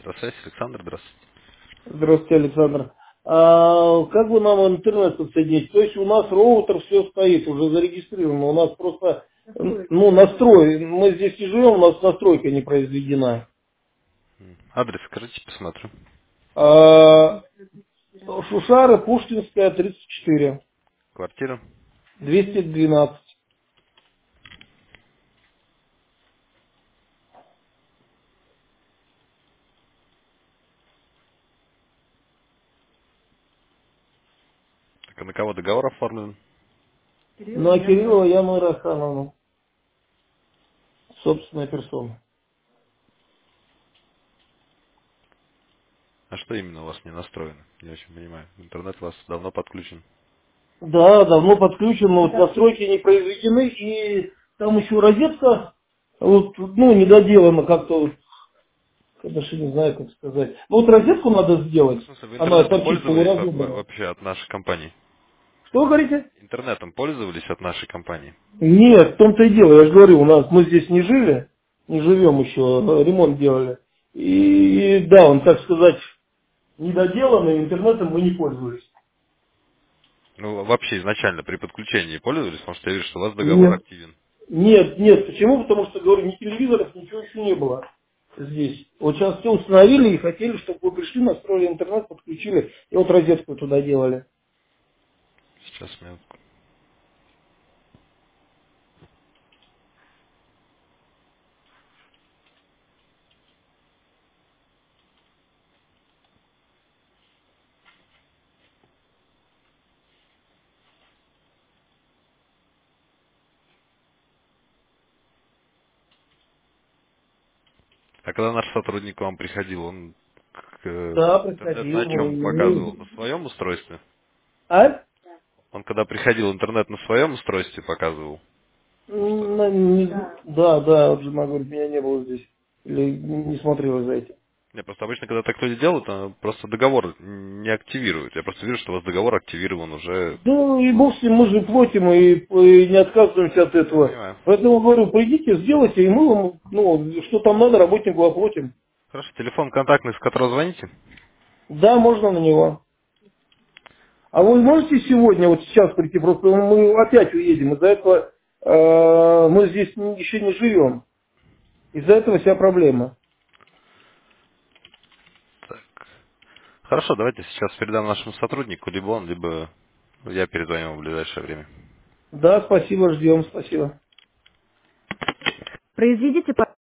Автосвязь, Александр, здравствуйте. Здравствуйте, Александр. Как вы нам интернет подсоединить? То есть у нас роутер все стоит, уже зарегистрировано. У нас просто настрой. Мы здесь не живем, у нас настройка не произведена. Адрес скажите, посмотрю. А, Шушара, Пушкинская, 34, Квартира. 212. Так, а на кого договор оформлен? На Кириллова Яну Рахановну, собственная персона. А что именно у вас не настроено? Не очень понимаю. Интернет у вас давно подключен. Да, давно подключен, но вот настройки не произведены, и там еще розетка, вот, недоделана как-то, вот, я даже не знаю, как сказать. Ну, вот розетку надо Ну, в сделать, смысле, вы она интернетом торчит пользовались полуразобранная. вообще от нашей компании? Что вы говорите? Интернетом пользовались от нашей компании? Нет, в том-то и дело, я же говорю, мы здесь не жили, не живем еще, ремонт делали. И да, он, так сказать, недоделанный, интернетом мы не пользовались. Ну, вообще изначально при подключении пользовались, потому что я вижу, что у вас договор Нет. активен. Нет, почему? Потому что, говорю, ни телевизоров, ничего еще не было здесь. Вот сейчас все установили и хотели, чтобы вы пришли, настроили интернет, подключили, и вот розетку туда делали. Сейчас минутку. А когда наш сотрудник к вам приходил, он Да, интернет на приходил. чем показывал? На своем устройстве? А? Он когда приходил, интернет на своем устройстве показывал? Потому что, Да, вот жена говорит, меня не было здесь. Или не смотрела за этим. не, просто обычно, когда так люди делают, просто договор не активируют. Я просто вижу, что у вас договор активирован уже. Да, и бог с ним, мы же платим и не отказываемся от Я этого. понимаю. Поэтому говорю, придите, сделайте, и мы вам, что там надо, работнику оплатим. Хорошо, телефон контактный, с которого звоните? Да, можно на него. А вы можете сегодня, вот сейчас прийти, просто мы опять уедем, из-за этого мы здесь еще не живем. Из-за этого вся проблема. Так. Хорошо, давайте сейчас передам нашему сотруднику, либо он, либо я перезвоню ему в ближайшее время. Да, спасибо, ждем, спасибо. Произведите